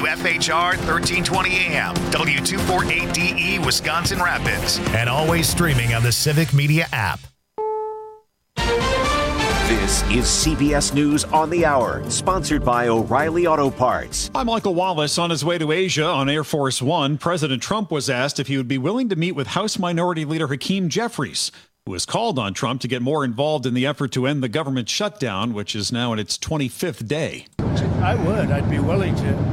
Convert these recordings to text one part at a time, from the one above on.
WFHR 1320 AM, W248DE, Wisconsin Rapids, and always streaming on the Civic Media app. This is CBS News on the Hour, sponsored by O'Reilly Auto Parts. I'm Michael Wallace. On his way to Asia on Air Force One, President Trump was asked if he would be willing to meet with House Minority Leader Hakeem Jeffries, who has called on Trump to get more involved in the effort to end the government shutdown, which is now in its 25th day. I would. I'd be willing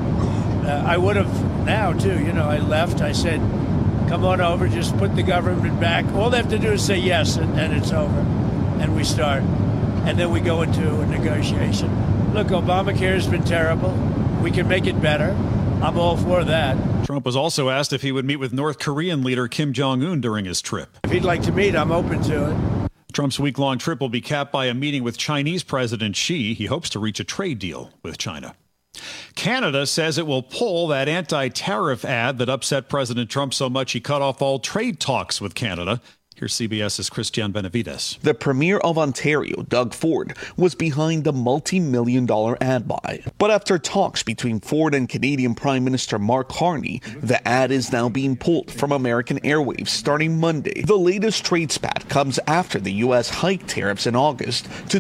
to. I would have now, too. You know, I left. I said, come on over, just put the government back. All they have to do is say yes, and it's over. And we start. And then we go into a negotiation. Look, Obamacare has been terrible. We can make it better. I'm all for that. Trump was also asked if he would meet with North Korean leader Kim Jong-un during his trip. If he'd like to meet, I'm open to it. Trump's week-long trip will be capped by a meeting with Chinese President Xi. He hopes to reach a trade deal with China. Canada says it will pull that anti-tariff ad that upset President Trump so much he cut off all trade talks with Canada. Here's CBS's Christian Benavides. The Premier of Ontario, Doug Ford, was behind the multi-million-dollar ad buy. But after talks between Ford and Canadian Prime Minister Mark Carney, the ad is now being pulled from American Airwaves starting Monday. The latest trade spat comes after the U.S. hiked tariffs in August to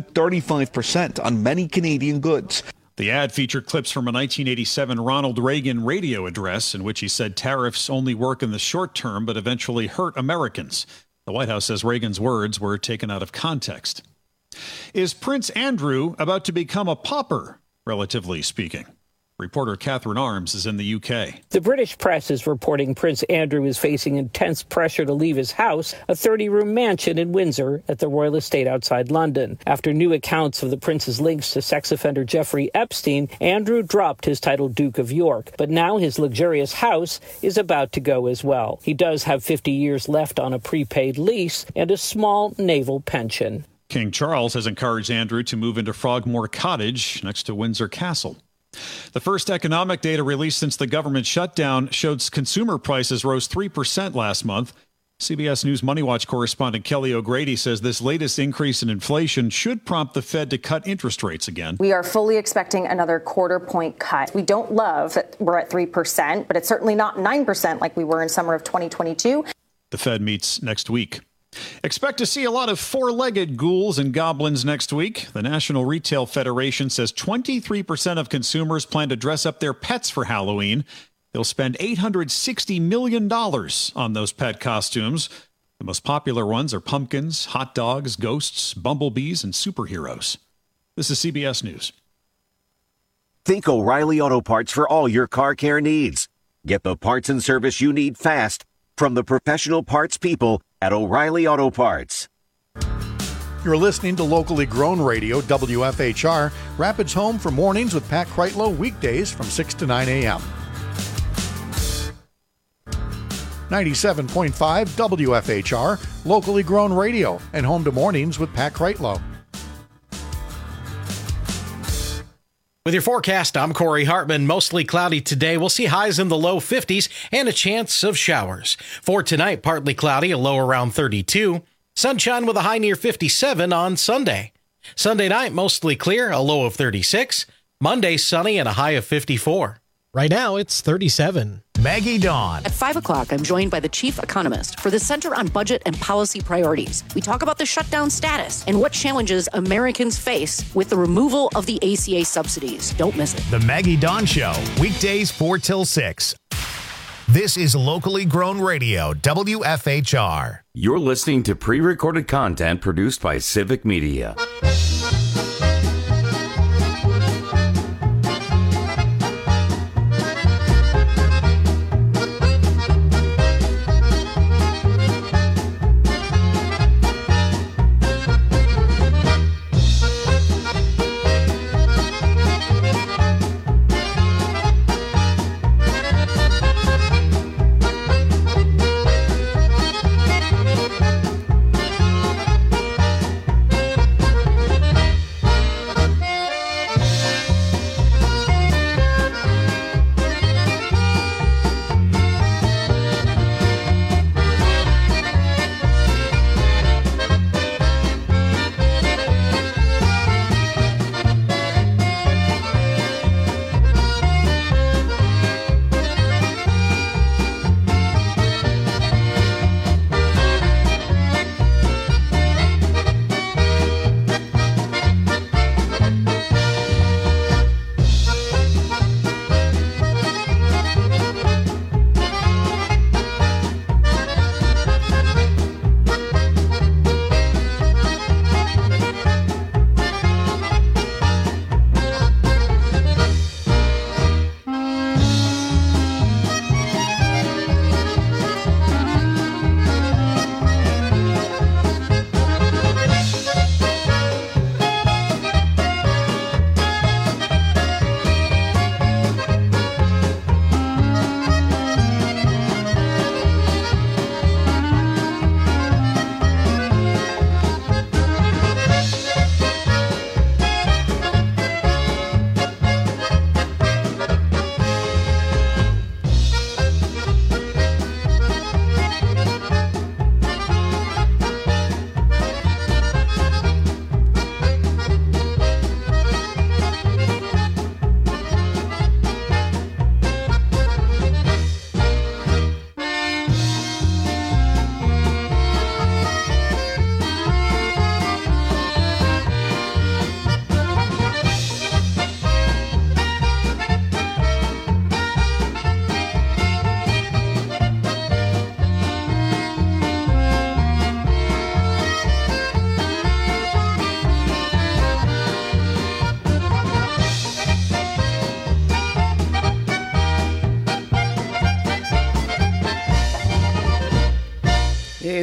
35% on many Canadian goods. The ad featured clips from a 1987 Ronald Reagan radio address in which he said tariffs only work in the short term but eventually hurt Americans. The White House says Reagan's words were taken out of context. Is Prince Andrew about to become a pauper, relatively speaking? Reporter Catherine Arms is in the UK. The British press is reporting Prince Andrew is facing intense pressure to leave his house, a 30-room mansion in Windsor at the Royal Estate outside London. After new accounts of the prince's links to sex offender Jeffrey Epstein, Andrew dropped his title Duke of York. But now his luxurious house is about to go as well. He does have 50 years left on a prepaid lease and a small naval pension. King Charles has encouraged Andrew to move into Frogmore Cottage next to Windsor Castle. The first economic data released since the government shutdown showed consumer prices rose 3% last month. CBS News Money Watch correspondent Kelly O'Grady says this latest increase in inflation should prompt the Fed to cut interest rates again. We are fully expecting another quarter-point cut. We don't love that we're at 3%, but it's certainly not 9% like we were in summer of 2022. The Fed meets next week. Expect to see a lot of four-legged ghouls and goblins next week. The National Retail Federation says 23% of consumers plan to dress up their pets for Halloween. They'll spend $860 million on those pet costumes. The most popular ones are pumpkins, hot dogs, ghosts, bumblebees, and superheroes. This is CBS News. Think O'Reilly Auto Parts for all your car care needs. Get the parts and service you need fast from the professional parts people at O'Reilly Auto Parts. You're listening to locally grown radio, WFHR, Rapids home for mornings with Pat Kreitlow, weekdays from 6 to 9 a.m. 97.5 WFHR, locally grown radio, and home to mornings with Pat Kreitlow. With your forecast, I'm Corey Hartman. Mostly cloudy today. We'll see highs in the low 50s and a chance of showers. For tonight, partly cloudy, a low around 32. Sunshine with a high near 57 on Sunday. Sunday night, mostly clear, a low of 36. Monday, sunny and a high of 54. Right now, it's 37. Maggie Dawn. At 5 o'clock, I'm joined by the chief economist for the Center on Budget and Policy Priorities. We talk about the shutdown status and what challenges Americans face with the removal of the ACA subsidies. Don't miss it. The Maggie Dawn Show, weekdays 4 till 6. This is locally grown radio, WFHR. You're listening to pre-recorded content produced by Civic Media.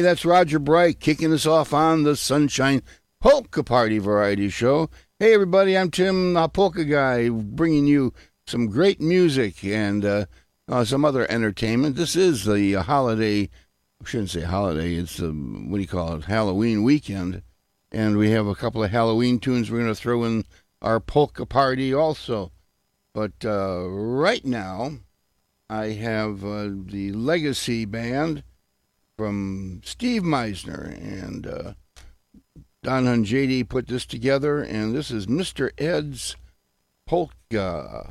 that's Roger Bright kicking us off on the Sunshine Polka Party Variety Show. Hey, everybody, I'm Tim, Polka Guy, bringing you some great music and some other entertainment. This is the holiday, I shouldn't say holiday, it's the, what do you call it, Halloween weekend. And we have a couple of Halloween tunes we're going to throw in our polka party also. But right now, I have the Legacy Band from Steve Meisner, and Don and JD put this together, and this is Mr. Ed's Polka.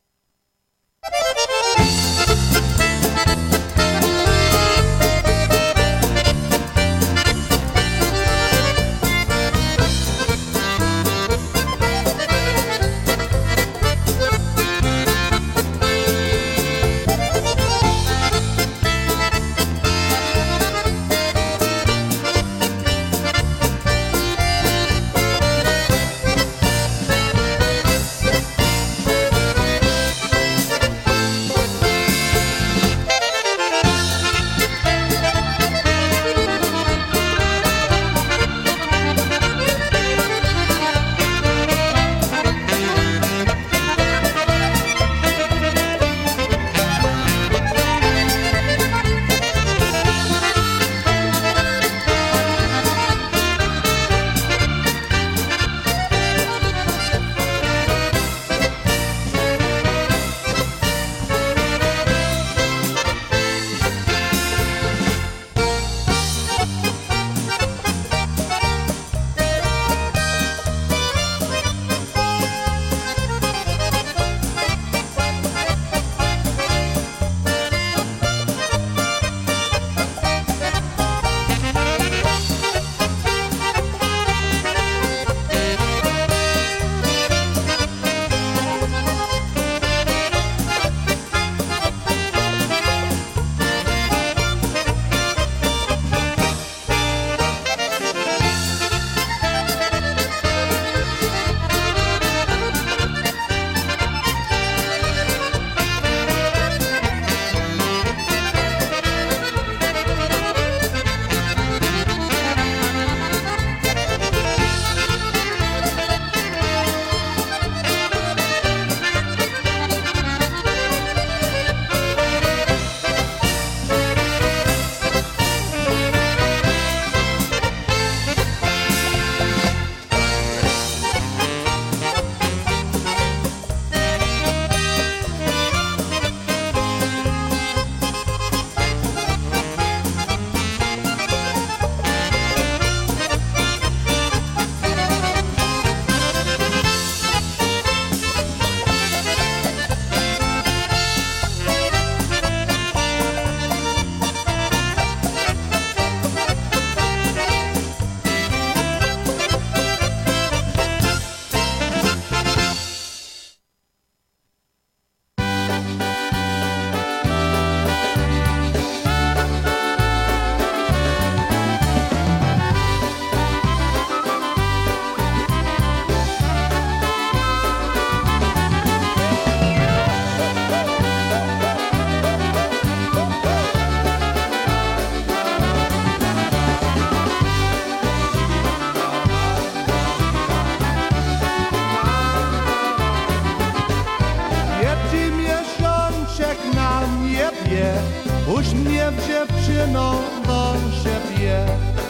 Uśmiech dziewczyną do siebie.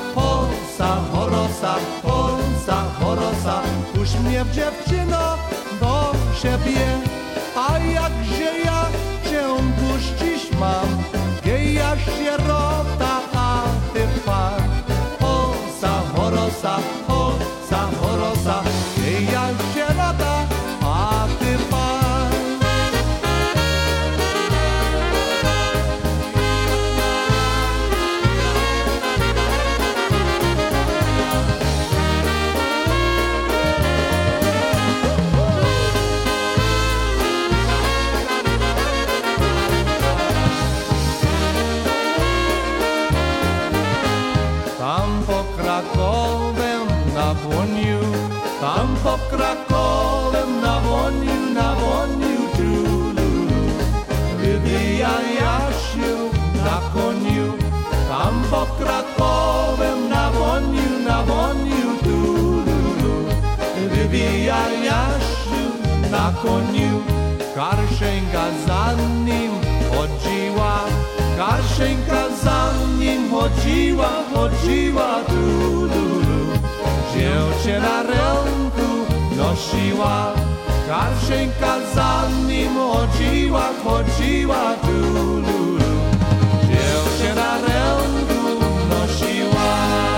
Polsa, chorosa, polsa, chorosa. Uśmiech dziewczyno do siebie. A jakże ja cię puścić mam, geja sierota, a ty pan. Polsa, chorosa, polsa, chorosa. Geja sierota, a ty pan. Krakowem na Woniu, tam po Krakowem na Woniu Tulu. Wybija Jasiu na koniu, tam po Krakowem na koniu, Karszenka za nim chodziła, Karszenka za nim chodziła, chodziła tululu. Dziewczę na ręku nosiła, Karszenka za nim chodziła, chodziła tululu. Dziewczę na ręku nosiła.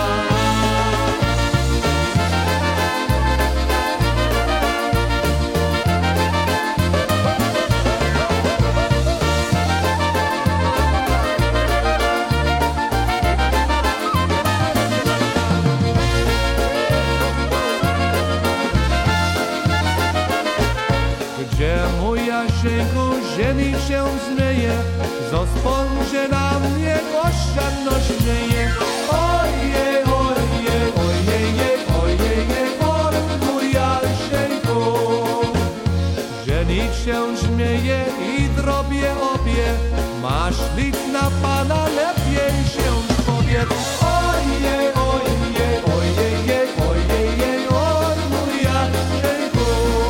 Gdzie mój Jasieńku żeni się zmyje, spojrzy na mnie, oszczędno śmieje. Ojej, ojej, ojej, ojej, oj, mój Jasieńku. Żenić się śmieje i drobie obie, masz lic na pana, lepiej się powiedz. Ojej, ojej, ojej, ojej, oj, mój Jasieńku.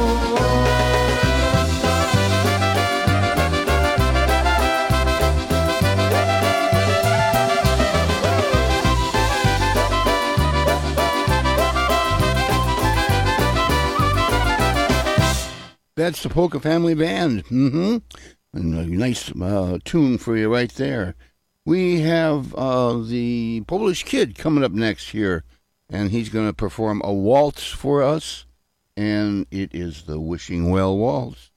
That's the Polka Family Band. And a nice tune for you right there. We have the Polish Kid coming up next here, and he's going to perform a waltz for us, and it is the Wishing Well Waltz.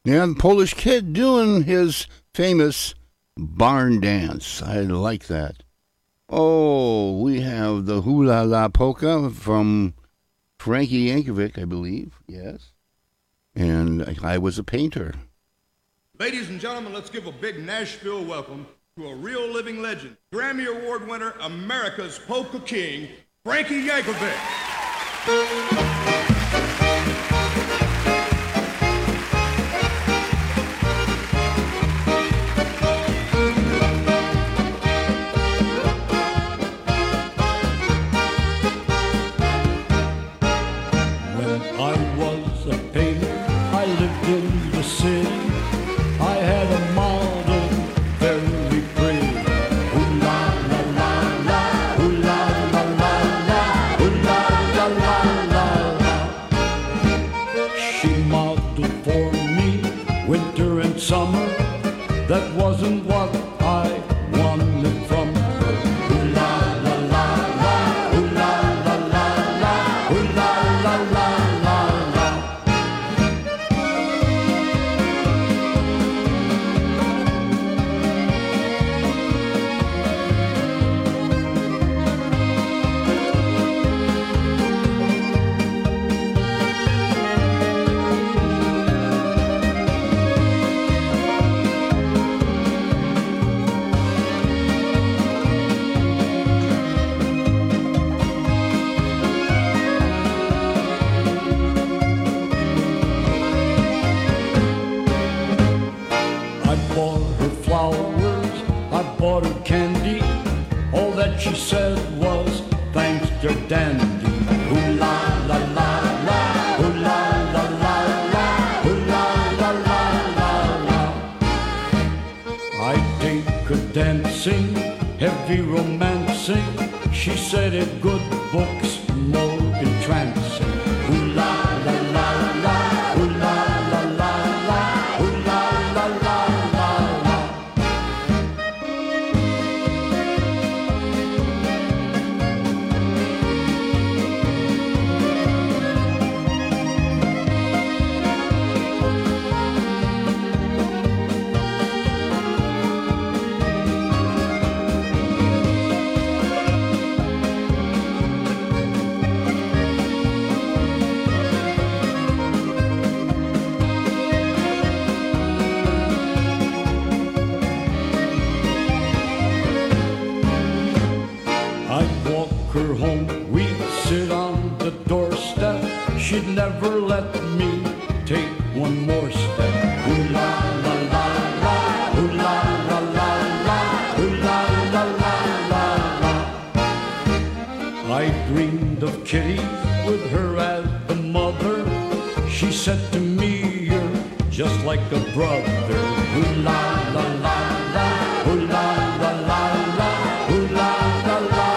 Yeah, the Polish Kid doing his famous barn dance. I like that. Oh, we have the Hula La Polka from Frankie Yankovic, I believe. Yes. And I Was a Painter. Ladies and gentlemen, let's give a big Nashville welcome to a real living legend, Grammy Award winner, America's Polka King, Frankie Yankovic. Summer, that wasn't what I wanted from her. Ooh la la la la, ooh la la la la, ooh la la la la la. She said was thanks dear dandy. Ooh la la la la, ooh la la la la, ooh la la la la la. I think her dancing, heavy romancing. She said it good books more entrancing. Ooh la la la la, ooh la la la la, ooh la la la la la. Her home, we'd sit on the doorstep. She'd never let me take one more step. Ooh la la la la, ooh la la la la, ooh la la la la la. I dreamed of Kitty with her as the mother. She said to me, "You're just like a brother." Ooh la la la la, ooh la la la la, ooh la la la la.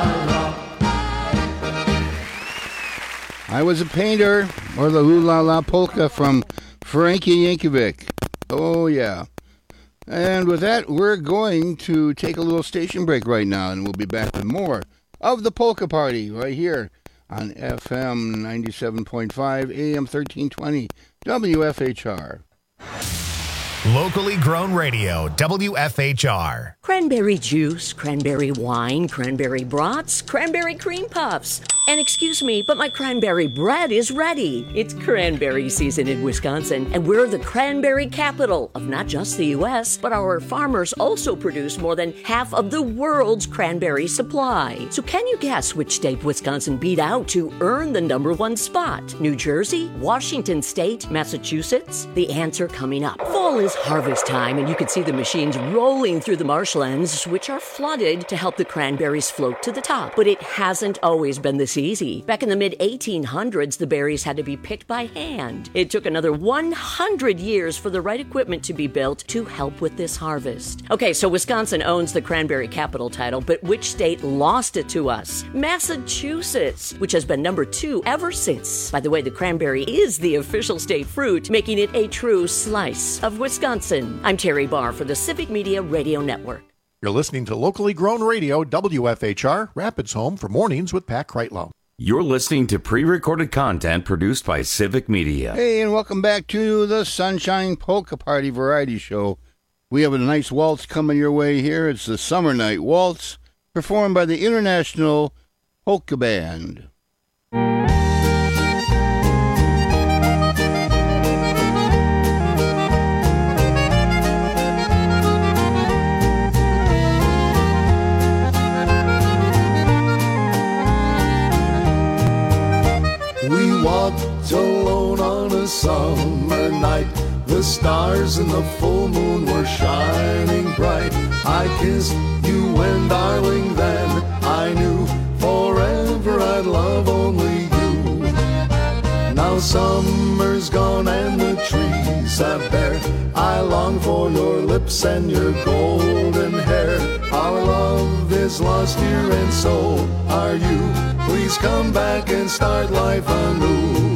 I Was a Painter, or the Ooh La La Polka from Frankie Yankovic. Oh, yeah. And with that, we're going to take a little station break right now, and we'll be back with more of the Polka Party right here on FM 97.5, AM 1320, WFHR. Locally grown radio, WFHR. Cranberry juice, cranberry wine, cranberry brats, cranberry cream puffs. And excuse me, but my cranberry bread is ready. It's cranberry season in Wisconsin, and we're the cranberry capital of not just the U.S., but our farmers also produce more than half of the world's cranberry supply. So can you guess which state Wisconsin beat out to earn the #1 spot? New Jersey, Washington State, Massachusetts? The answer coming up. Fall is harvest time, and you can see the machines rolling through the marshlands, which are flooded to help the cranberries float to the top. But it hasn't always been this easy. Back in the mid-1800s, the berries had to be picked by hand. It took another 100 years for the right equipment to be built to help with this harvest. Okay, so Wisconsin owns the cranberry capital title, but which state lost it to us? Massachusetts, which has been #2 ever since. By the way, the cranberry is the official state fruit, making it a true slice of Wisconsin. I'm Terry Barr for the Civic Media Radio Network. You're listening to locally grown radio, WFHR, Rapids Home for Mornings with Pat Kreitlow. You're listening to pre-recorded content produced by Civic Media. Hey, and welcome back to the Sunshine Polka Party Variety Show. We have a nice waltz coming your way here. It's the Summer Night Waltz, performed by the International Polka Band. We walked alone on a summer night. The stars and the full moon were shining bright. I kissed you and darling, then I knew forever I'd love only you. Now summer's gone and the trees are bare. I long for your lips and your golden hair. Our love is lost here and so are you. Please come back and start life anew.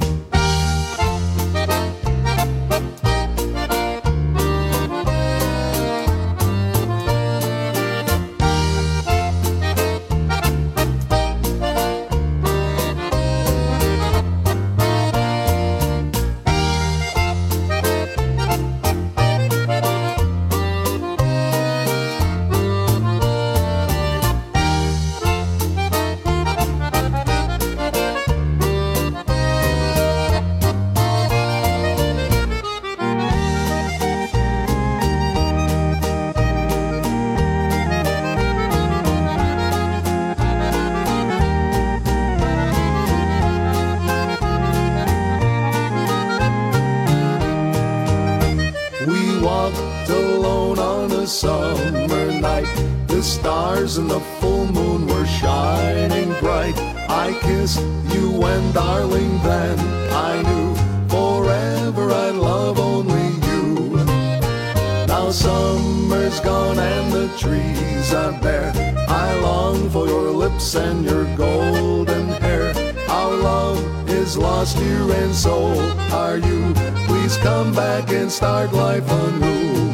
And the full moon were shining bright. I kissed you and darling, then I knew forever I'd love only you. Now summer's gone and the trees are bare. I long for your lips and your golden hair. Our love is lost here and so are you. Please come back and start life anew.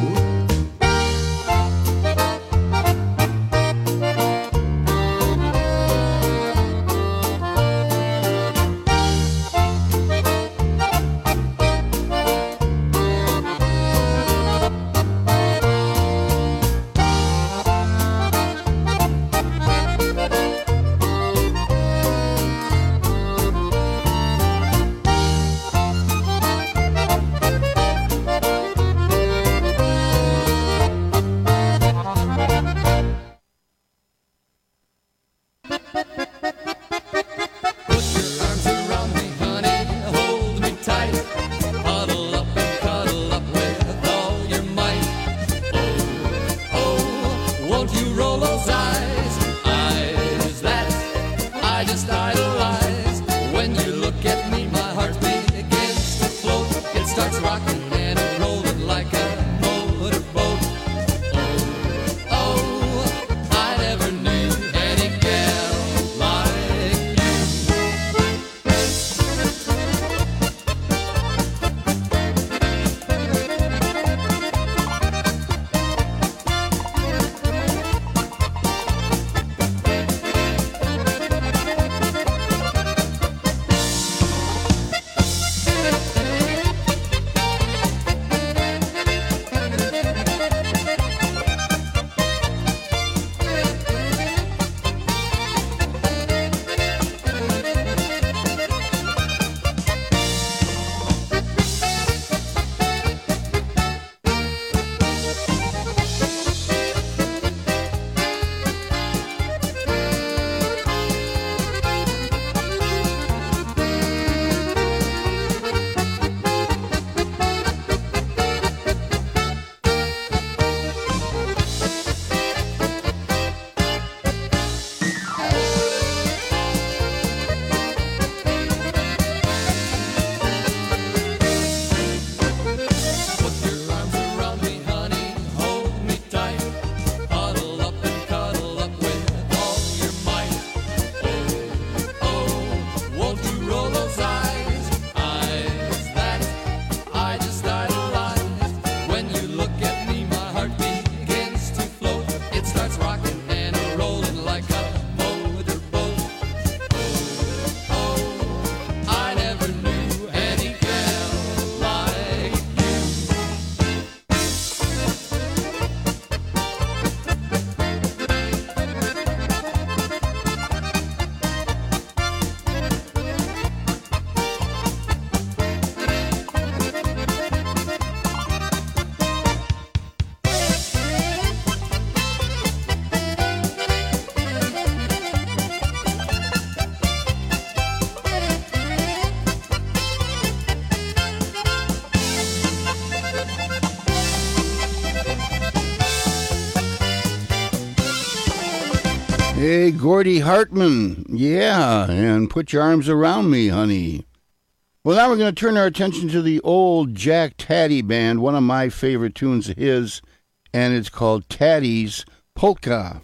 Hey, Gordy Hartman. Yeah, and put your arms around me, honey. Well, now we're going to turn our attention to the old Jack Taddy Band, one of my favorite tunes of his, and it's called Taddy's Polka.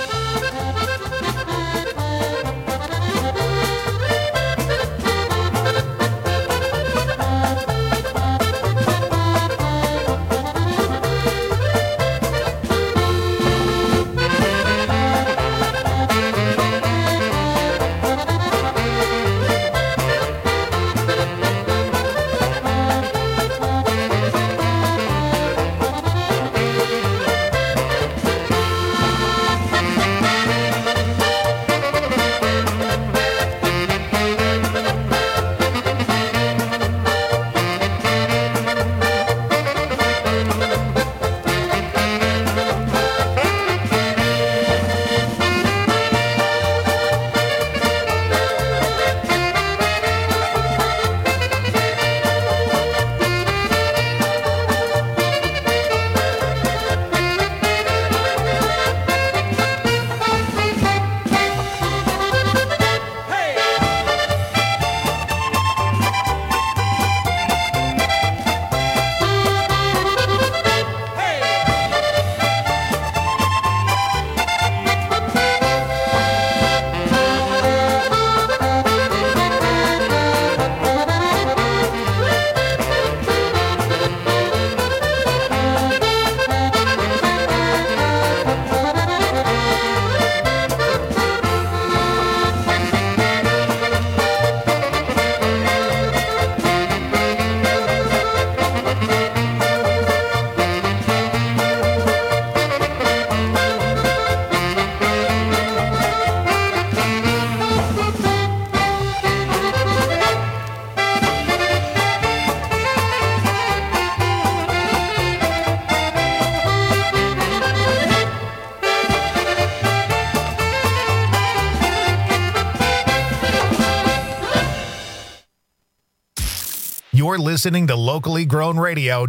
You're listening to locally grown radio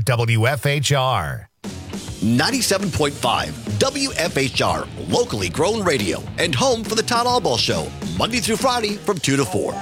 WFHR. 97.5 WFHR, locally grown radio, and home for the Todd Albaugh Show, Monday through Friday from 2 to 4.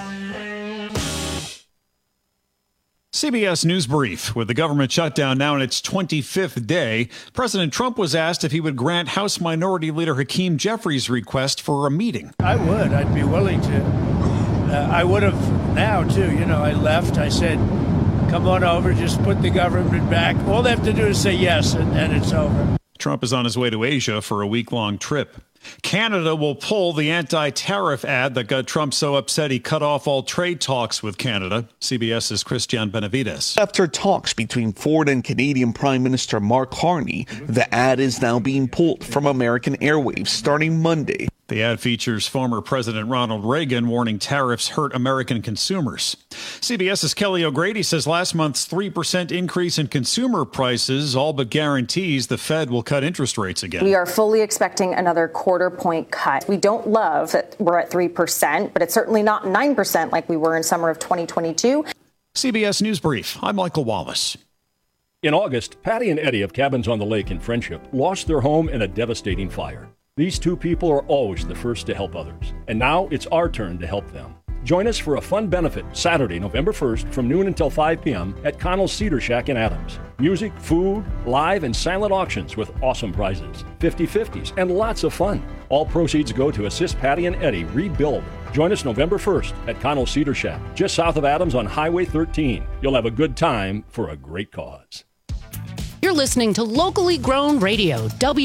CBS News Brief. With the government shutdown now in its 25th day, President Trump was asked if he would grant House Minority Leader Hakeem Jeffries' request for a meeting. I would. I'd be willing to. I would have now, too. You know, I left. I said, come on over, just put the government back. All they have to do is say yes, and it's over. Trump is on his way to Asia for a week-long trip. Canada will pull the anti-tariff ad that got Trump so upset he cut off all trade talks with Canada. CBS's Christian Benavides. After talks between Ford and Canadian Prime Minister Mark Carney, the ad is now being pulled from American airwaves starting Monday. The ad features former President Ronald Reagan warning tariffs hurt American consumers. CBS's Kelly O'Grady says last month's 3% increase in consumer prices all but guarantees the Fed will cut interest rates again. We are fully expecting another quarter-point cut. We don't love that we're at 3%, but it's certainly not 9% like we were in summer of 2022. CBS News Brief. I'm Michael Wallace. In August, Patty and Eddie of Cabins on the Lake in Friendship lost their home in a devastating fire. These two people are always the first to help others, and now it's our turn to help them. Join us for a fun benefit Saturday, November 1st from noon until 5 p.m. at Connell's Cedar Shack in Adams. Music, food, live and silent auctions with awesome prizes, 50/50s, and lots of fun. All proceeds go to assist Patty and Eddie rebuild. Join us November 1st at Connell's Cedar Shack, just south of Adams on Highway 13. You'll have a good time for a great cause. You're listening to locally grown radio,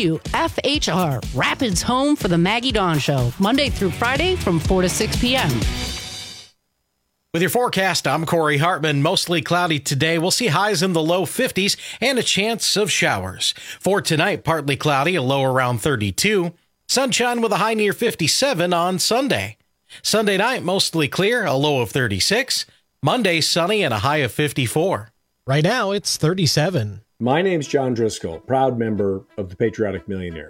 WFHR, Rapids home for the Maggie Dawn Show, Monday through Friday from 4 to 6 p.m. With your forecast, I'm Corey Hartman. Mostly cloudy today. We'll see highs in the low 50s and a chance of showers. For tonight, partly cloudy, a low around 32. Sunshine with a high near 57 on Sunday. Sunday night, mostly clear, a low of 36. Monday, sunny and a high of 54. Right now, it's 37. My name's John Driscoll, proud member of the Patriotic Millionaires.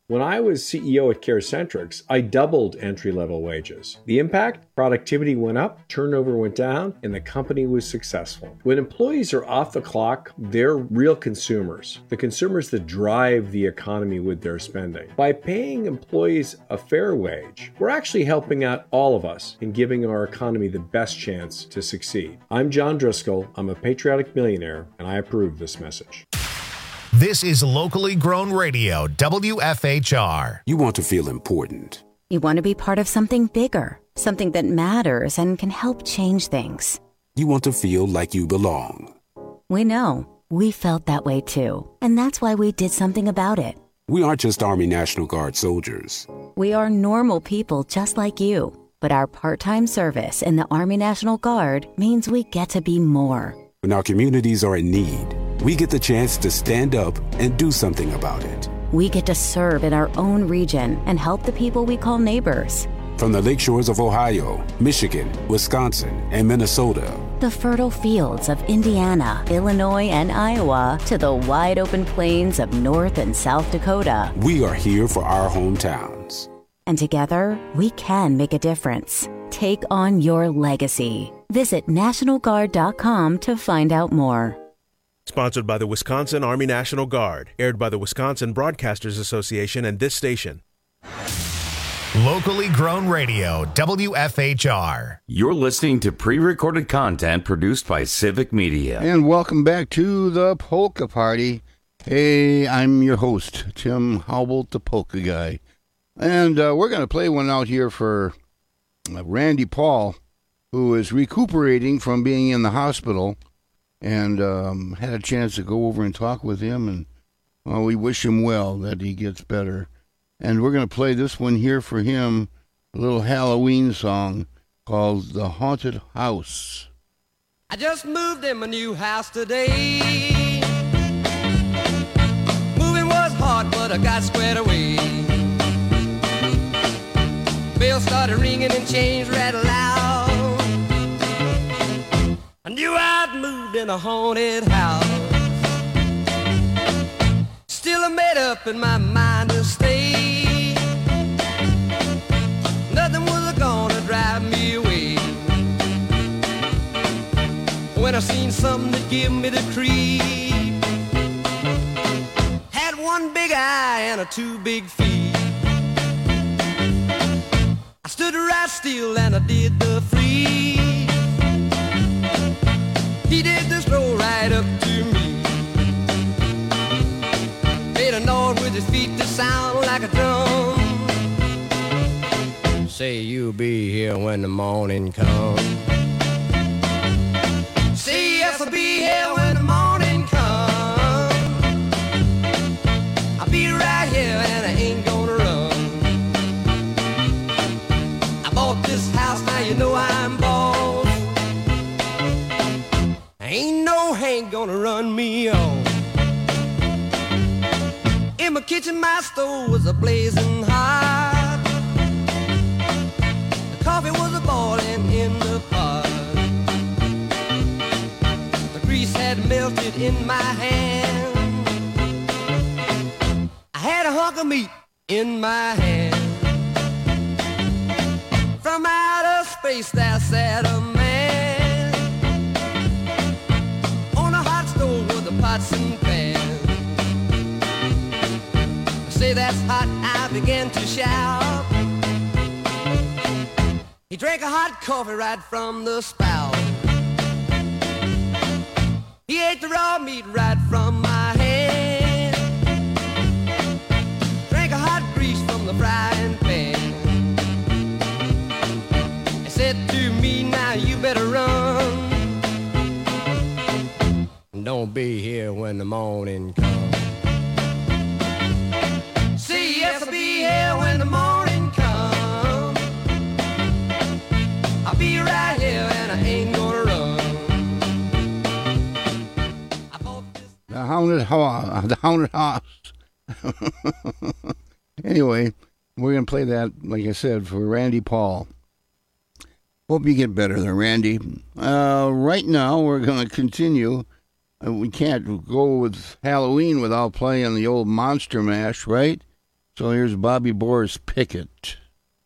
When I was CEO at CareCentrix, I doubled entry-level wages. The impact? Productivity went up, turnover went down, and the company was successful. When employees are off the clock, they're real consumers, the consumers that drive the economy with their spending. By paying employees a fair wage, we're actually helping out all of us in giving our economy the best chance to succeed. I'm John Driscoll, I'm a patriotic millionaire, and I approve this message. This is locally grown radio, WFHR. You want to feel important. You want to be part of something bigger, something that matters and can help change things. You want to feel like you belong. We know. We felt that way too. And that's why we did something about it. We aren't just Army National Guard soldiers. We are normal people just like you. But our part-time service in the Army National Guard means we get to be more. When our communities are in need, we get the chance to stand up and do something about it. We get to serve in our own region and help the people we call neighbors. From the lakeshores of Ohio, Michigan, Wisconsin, and Minnesota, the fertile fields of Indiana, Illinois, and Iowa, to the wide open plains of North and South Dakota, we are here for our hometowns. And together, we can make a difference. Take on your legacy. Visit NationalGuard.com to find out more. Sponsored by the Wisconsin Army National Guard. Aired by the Wisconsin Broadcasters Association and this station. Locally grown radio, WFHR. You're listening to pre-recorded content produced by Civic Media. And welcome back to the Polka Party. Hey, I'm your host, Tim Howbolt, the Polka Guy. And we're going to play one out here for Randy Paul, who is recuperating from being in the hospital. And had a chance to go over and talk with him, and well, we wish him well, that he gets better. And we're going to play this one here for him, a little Halloween song called The Haunted House. I just moved in my new house today. Moving was hard, but I got squared away. Bells started ringing and chains rattled loud. I knew I'd moved in a haunted house. Still I made up in my mind to stay. Nothing was gonna drive me away. When I seen something that give me the creep. Had one big eye and two big feet. I stood right still and I did the freeze. He did the stroll right up to me. Made a noise with his feet that sound like a drum. Say you'll be here when the morning comes. Say yes, I'll be here when the morning comes. I'll be right here and I ain't gonna run. I bought this house, now you know I'm boss. Ain't no Hank gonna run me off. In my kitchen, my stove was a-blazing hot. The coffee was a-boiling in the pot. The grease had melted in my hand. I had a hunk of meat in my hand. From outer space there sat a man. Pots and pans. I say that's hot, I began to shout. He drank a hot coffee right from the spout. He ate the raw meat right from my hand. Drank a hot grease from the frying pan. He said to me, now you better run. Don't be here when the morning comes. See, yes, I'll be here when the morning comes. I'll be right here and I ain't gonna run. The haunted house. Anyway, we're going to play that, like I said, for Randy Paul. Hope you get better there, Randy. Right now, we're going to continue. We can't go with Halloween without playing the old Monster Mash, right? So here's Bobby Boris Pickett.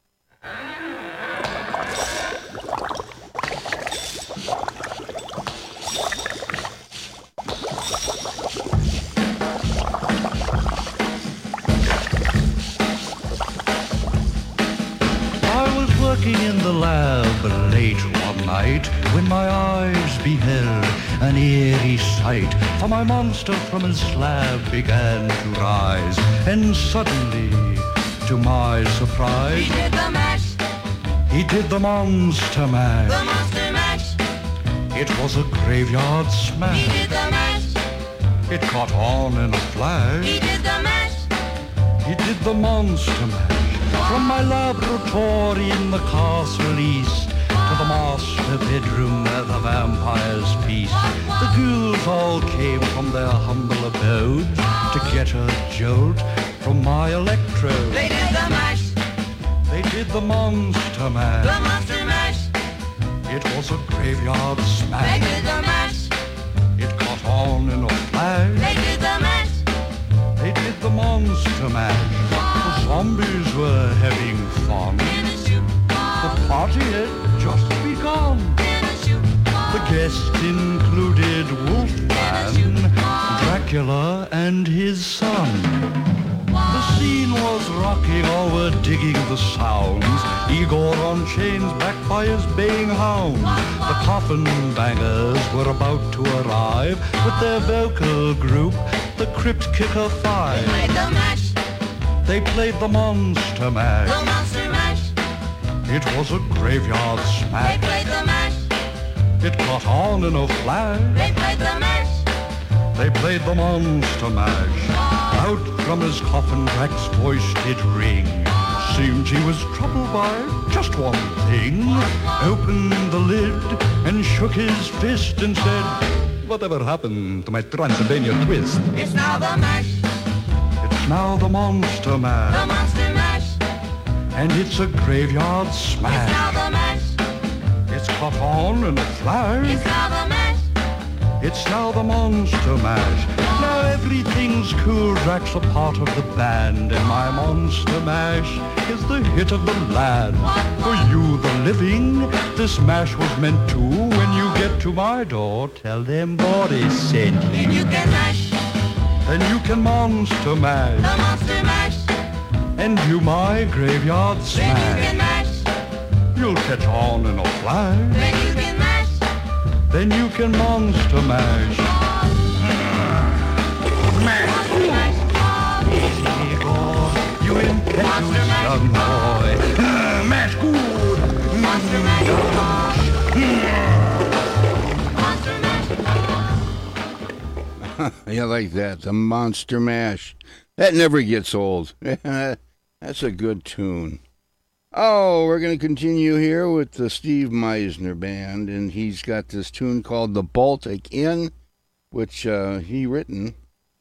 Working in the lab late one night when my eyes beheld an eerie sight. For my monster from his slab began to rise, and suddenly, to my surprise, He did the mash. He did the monster mash. The monster mash. It was a graveyard smash. He did the mash. It caught on in a flash. He did the mash. He did the monster mash. From my laboratory in the castle east to the master bedroom where the vampires feast, the ghouls all came from their humble abode to get a jolt from my electrode. They did the mash. They did the monster mash. The monster mash. It was a graveyard smash. They did the mash. It caught on in a flash. They did the mash. They did the monster mash. The zombies were having fun. The party had just begun. The guests included Wolfman, Dracula, and his son. The scene was rocking, all were digging the sounds. Igor on chains, backed by his baying hounds. The coffin bangers were about to arrive with their vocal group, the Crypt Kicker Five. They played the mash. They played the monster mash. The monster mash. It was a graveyard They smash. played the mash. It caught on in a flash. They played the mash. They played the monster mash. Out from his coffin, Drac's voice did ring. Seemed he was troubled by just one thing. Opened the lid and shook his fist and said, "Whatever happened to my Transylvania twist?" It's now the mash. It's now the monster The mash. monster mash. And it's a graveyard It's smash. now the mash. It's caught on in a flash. It's now the mash. It's now the monster mash. Now everything's cool. Drac's a part of the band, and my monster mash is the hit of the land. For you, the living, this mash was meant to. When you get to my door, tell them Boris sent you. Then you can mash. Then you can monster mash The monster mash. and do my graveyard Then you can smash. mash. You'll catch on in a flash. Then you can mash. Then you can monster mash. Igor, you impetuous young boy. Mash good. Monster mash. Yeah, like that. The Monster Mash. That never gets old. That's a good tune. Oh, we're going to continue here with the Steve Meisner Band, and he's got this tune called The Baltic Inn, which he written,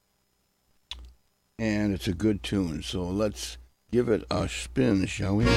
and it's a good tune. So let's give it a spin, shall we?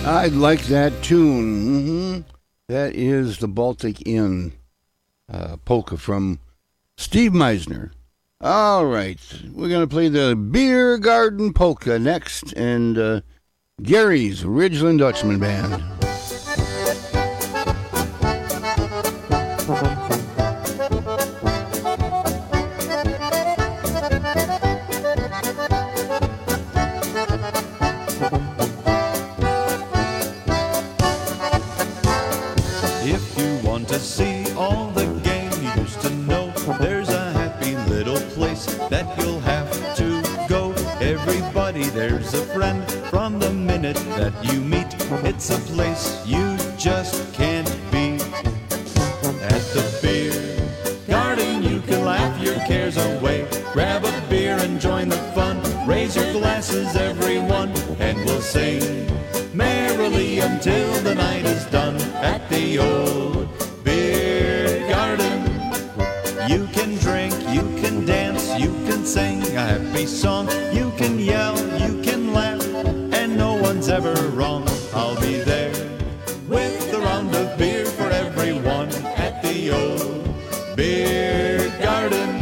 I like that tune. That is the Baltic Inn polka from Steve Meisner. All right, we're going to play the Beer Garden Polka next, and Gary's Ridgeland Dutchman Band. If you want to see all the gang you used to know, there's a happy little place that you'll have to go. Everybody, there's a friend from the minute that you meet. It's a place you just can't beat. At the beer garden, you can laugh your cares away. Grab a beer and join the fun. Raise your glasses, everyone, and we'll sing merrily until the night is done. At the old beer garden, you can drink, you can dance, you can sing a happy song. You can yell, you can laugh, and no one's ever wrong. I'll be there with a round of beer for everyone at the old beer garden.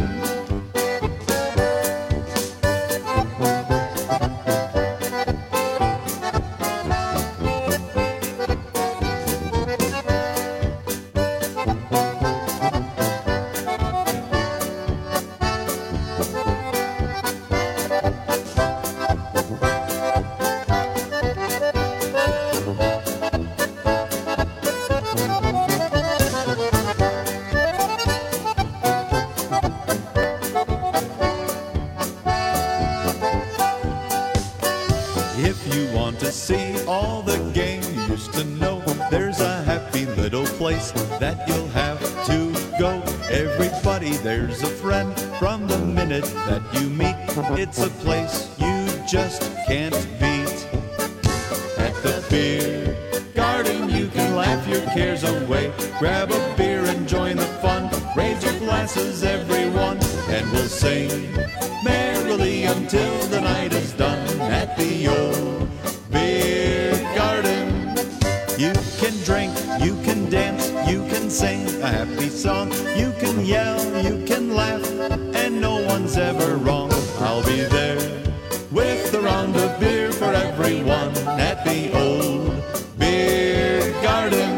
If you want to see all the gang you used to know, there's a happy little place that you'll have to go. Everybody, there's a friend from the minute that you meet. It's a place you just can't beat. At the beer garden, you can laugh your cares away. Grab a beer and join the fun. Raise your glasses, everyone, and we'll sing merrily until the night is done. At the old beer garden, you can drink, you can dance, you can sing a happy song. You can yell, you can laugh, and no one's ever wrong. I'll be there with a round of beer for everyone at the old beer garden.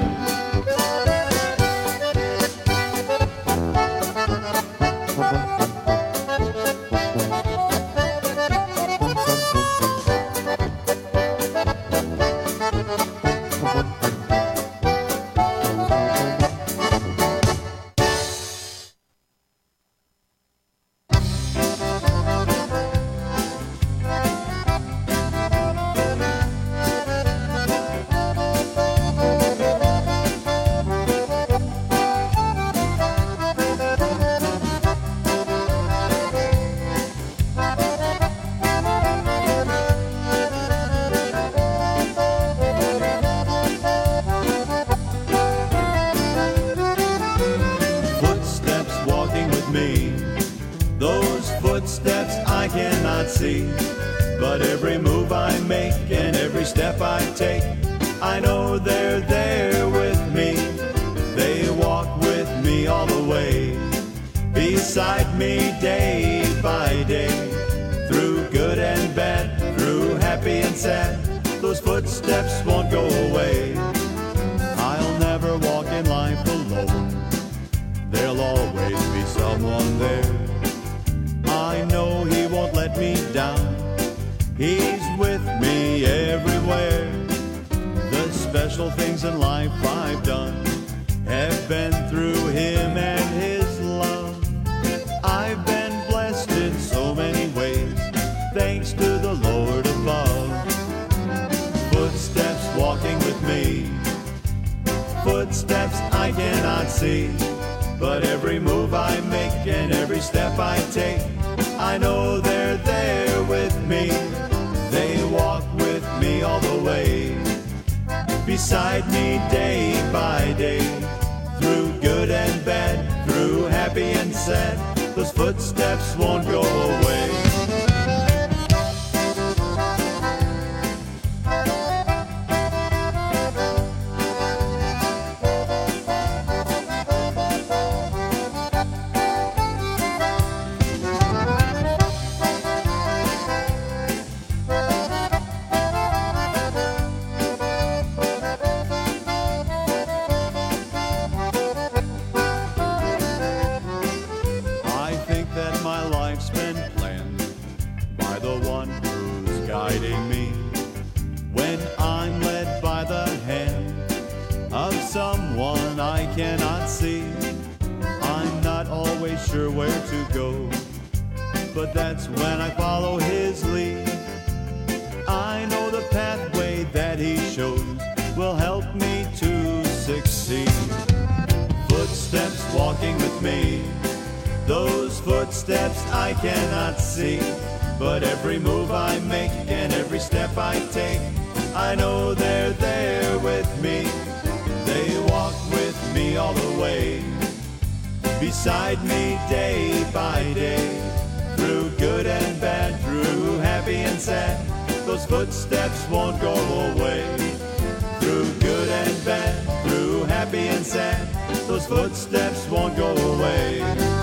See, but every move I make and every step I take, I know they're there with me. They walk with me all the way, beside me day by day, through good and bad, through happy and sad. Those footsteps won't go away. I'll never walk in life alone. There'll always be someone there. I know he won't let me down. He's with me everywhere. The special things in life I've done have been through him and his love. I've been blessed in so many ways, thanks to the Lord above. Footsteps walking with me, footsteps I cannot see, but every move I make and every step I take, I know they're there with me. They walk with me all the way, beside me day by day, through good and bad, through happy and sad. Those footsteps won't go away. the one who's guiding me. When I'm led by the hand of someone I cannot see, I'm not always sure where to go, but that's when I follow his lead. I know the pathway that he shows will help me to succeed. Footsteps walking with me, those footsteps I cannot see, but every move I make and every step I take, I know they're there with me. They walk with me all the way, beside me day by day, through good and bad, through happy and sad. Those footsteps won't go away. Through good and bad, through happy and sad, those footsteps won't go away.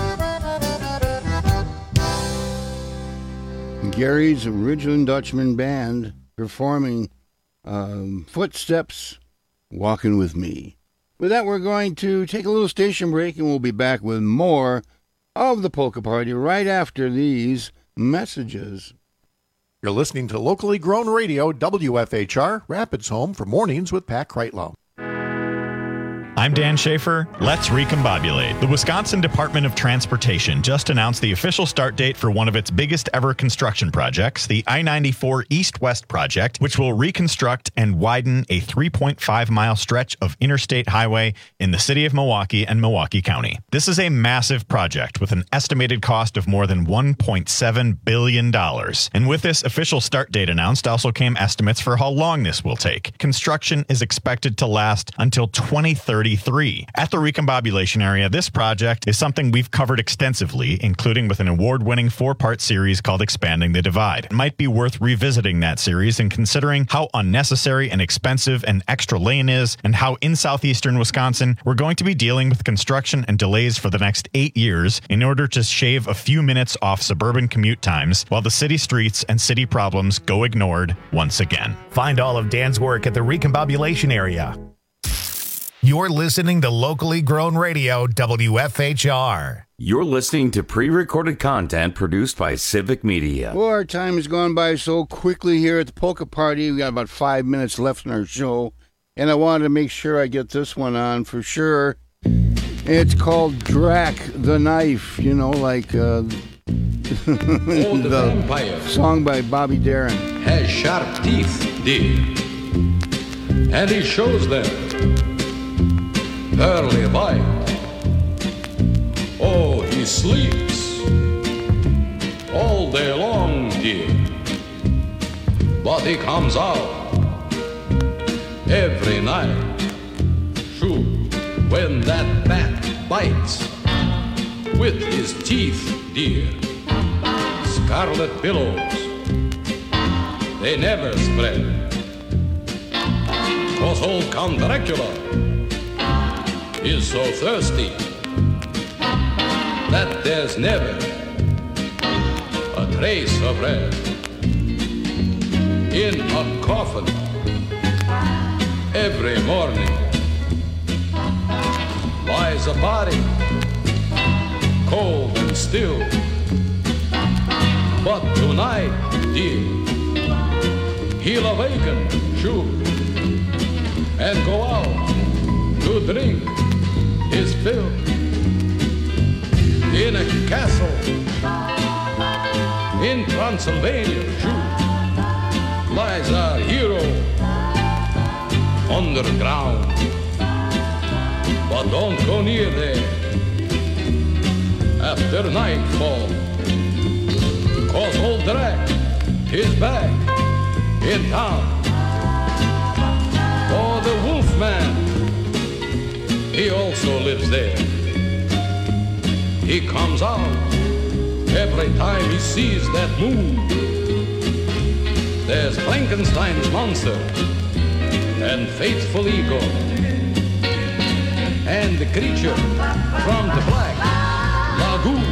Gary's Original Dutchman Band performing Footsteps, Walking With Me. With that, we're going to take a little station break, and we'll be back with more of the Polka Party right after these messages. You're listening to locally grown radio, WFHR, Rapids Home for Mornings with Pat Kreitlow. I'm Dan Schaefer. Let's recombobulate. The Wisconsin Department of Transportation just announced the official start date for one of its biggest ever construction projects, the I-94 East-West project, which will reconstruct and widen a 3.5-mile stretch of interstate highway in the city of Milwaukee and Milwaukee County. This is a massive project with an estimated cost of more than $1.7 billion. And with this official start date announced also came estimates for how long this will take. Construction is expected to last until 2030. At the recombobulation area, this project is something we've covered extensively, including with an award-winning 4-part series called Expanding the Divide. It might be worth revisiting that series and considering how unnecessary and expensive an extra lane is, and how in southeastern Wisconsin we're going to be dealing with construction and delays for the next 8 years in order to shave a few minutes off suburban commute times while the city streets and city problems go ignored once again. Find all of Dan's work at the recombobulation area. You're listening to locally grown radio, WFHR. You're listening to pre-recorded content produced by Civic Media. Well, our time has gone by so quickly here at the Polka Party. We got about 5 minutes left in our show, and I wanted to make sure I get this one on for sure. It's called Drac the Knife, you know, like the song by Bobby Darin. Has sharp teeth, dear, and he shows them early bite. Oh, he sleeps all day long, dear, but he comes out every night. Sure, when that bat bites with his teeth, dear, scarlet billows, they never spread. 'Cause old Count Dracula is so thirsty that there's never a trace of red. In a coffin every morning lies a body, cold and still. But tonight, dear, he'll awaken, sure, and go out to drink his fill. In a castle in Transylvania, sure, lies our hero underground. But don't go near there after nightfall, 'cause old Drac is back in town. For the Wolfman, he also lives there. He comes out every time he sees that moon. There's Frankenstein's monster and faithful Igor and the creature from the Black Lagoon.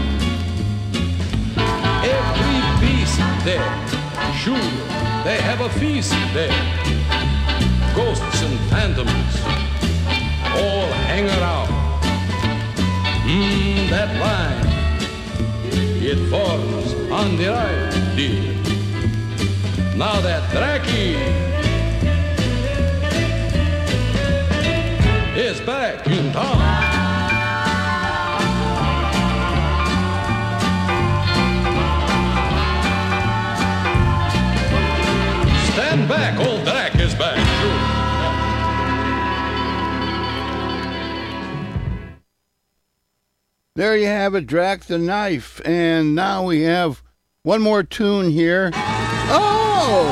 Every beast there, sure, they have a feast there. Ghosts and phantoms all hang around. That line, it forms on the right, dear. Now that Dracky is back in town. Stand back, old Drac is back. There you have it, Drac the Knife. And now we have one more tune here. Oh!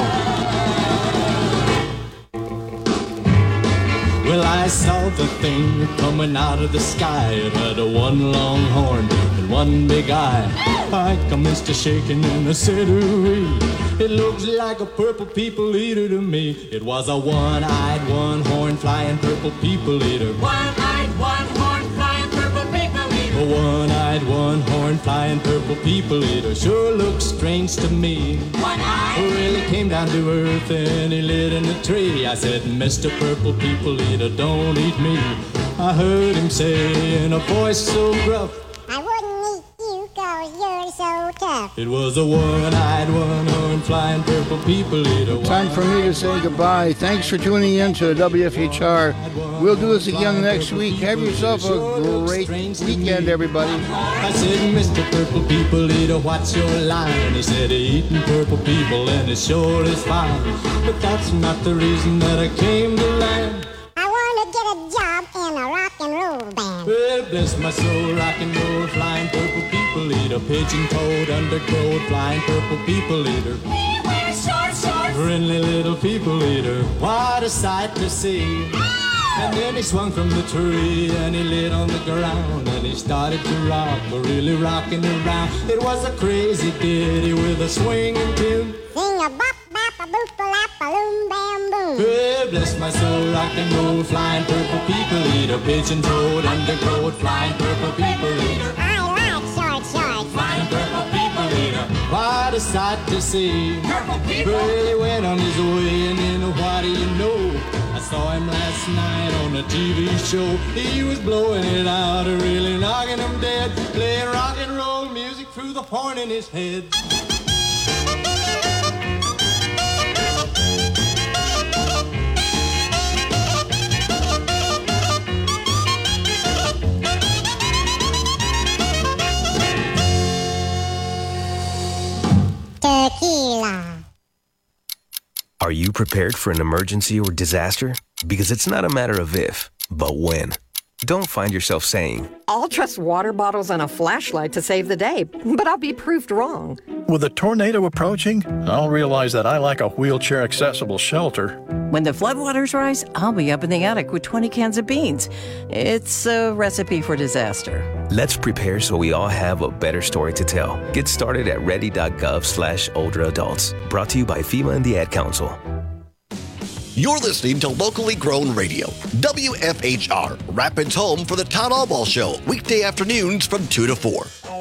Well, I saw the thing coming out of the sky. It had a one long horn and one big eye. I commenced to shaking and I said, ooh-wee. It looks like a purple people eater to me. It was a one-eyed, one-horn flying purple people eater. One-eyed, one-horn flying purple people eater. A one-eyed, one-horn flying purple people eater sure looks strange to me. One-eyed. Well, he came down to earth and he lit in a tree. I said, Mr. Purple People Eater, don't eat me. I heard him say in a voice so gruff, I wouldn't eat you 'cause you're so tough. it was a one-eyed, one-horn flying purple people eater. Time for me to say goodbye. Thanks for tuning in to WFHR. We'll do this again next week. Have yourself a great weekend, everybody. I said, Mr. Purple People Eater, what's your line? He said, eating purple people and it sure is fine. But that's not the reason that I came to land. I want to get a job in a rock and roll band. Well, bless my soul, rock and roll, flying purple people eater, pigeon-toed, undergrowth, flying purple people eater. We wear short shorts. Friendly little people eater, what a sight to see. And then he swung from the tree and he lit on the ground and he started to rock, really rocking around. It was a crazy ditty with a swinging tune. Sing a bop, bop, a boop, a lap, a loom, bam, boom. Well, bless my soul, rock and roll, flying purple people eater, pigeon-toed, undergrowth, flying purple people eater. I like short shorts. Flying purple people eater, what a sight to see. Purple people. Well, he went on his way and then what do you know? I saw him last night on a TV show. He was blowing it out, really knocking him dead, playing rock and roll music through the horn in his head. Tequila. Are you prepared for an emergency or disaster? Because it's not a matter of if, but when. Don't find yourself saying, I'll trust water bottles and a flashlight to save the day, but I'll be proved wrong. With a tornado approaching, I'll realize that I lack a wheelchair-accessible shelter. When the floodwaters rise, I'll be up in the attic with 20 cans of beans. It's a recipe for disaster. let's prepare so we all have a better story to tell. Get started at ready.gov/olderadults. Brought to you by FEMA and the Ad Council. You're listening to locally grown radio, WFHR, Rapids home for the Todd Albaugh Show, weekday afternoons from 2 to 4.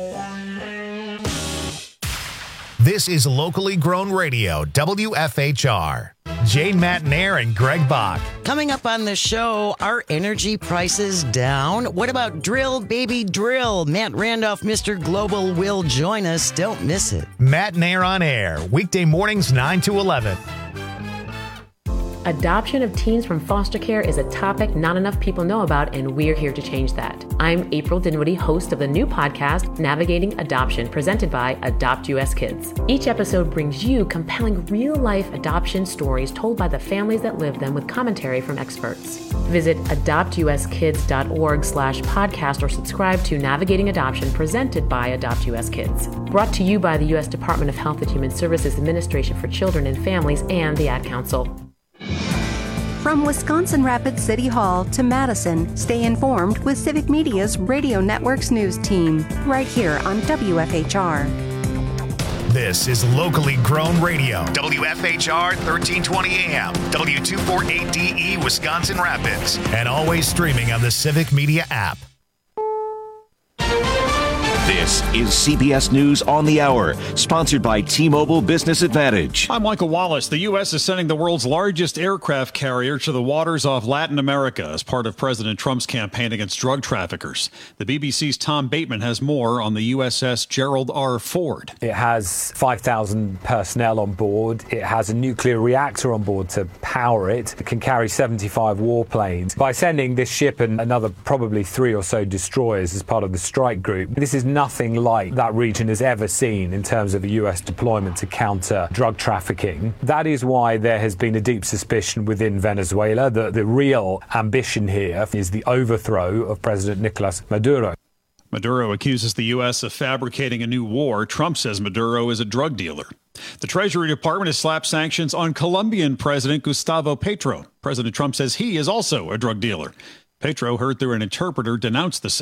This is locally grown radio, WFHR. Jane Matnair and Greg Bach. Coming up on the show, are energy prices down? What about Drill Baby Drill? Matt Randolph, Mr. Global, will join us. Don't miss it. Matnair on air, weekday mornings 9 to 11. Adoption of teens from foster care is a topic not enough people know about, and we're here to change that. I'm April Dinwiddie, host of the new podcast, Navigating Adoption, presented by Adopt US Kids. Each episode brings you compelling real-life adoption stories told by the families that live them with commentary from experts. Visit adoptuskids.org/podcast or subscribe to Navigating Adoption, presented by Adopt US Kids. Brought to you by the U.S. Department of Health and Human Services Administration for Children and Families and the Ad Council. From Wisconsin Rapids City Hall to Madison, stay informed with Civic Media's Radio Network's news team, right here on WFHR. This is locally grown radio, WFHR 1320 AM, W248DE Wisconsin Rapids, and always streaming on the Civic Media app. This is CBS News on the Hour, sponsored by T-Mobile Business Advantage. I'm Michael Wallace. The U.S. is sending the world's largest aircraft carrier to the waters off Latin America as part of President Trump's campaign against drug traffickers. The BBC's Tom Bateman has more on the USS Gerald R. Ford. It has 5,000 personnel on board. It has a nuclear reactor on board to power it. It can carry 75 warplanes. By sending this ship and another probably 3 or so destroyers as part of the strike group, this is nothing like that region has ever seen in terms of a US deployment to counter drug trafficking. That is why there has been a deep suspicion within Venezuela that the real ambition here is the overthrow of President Nicolas Maduro. Maduro accuses the U.S. of fabricating a new war. Trump says Maduro is a drug dealer. The Treasury Department has slapped sanctions on Colombian President Gustavo Petro. President Trump says he is also a drug dealer. Petro, heard through an interpreter, denounced the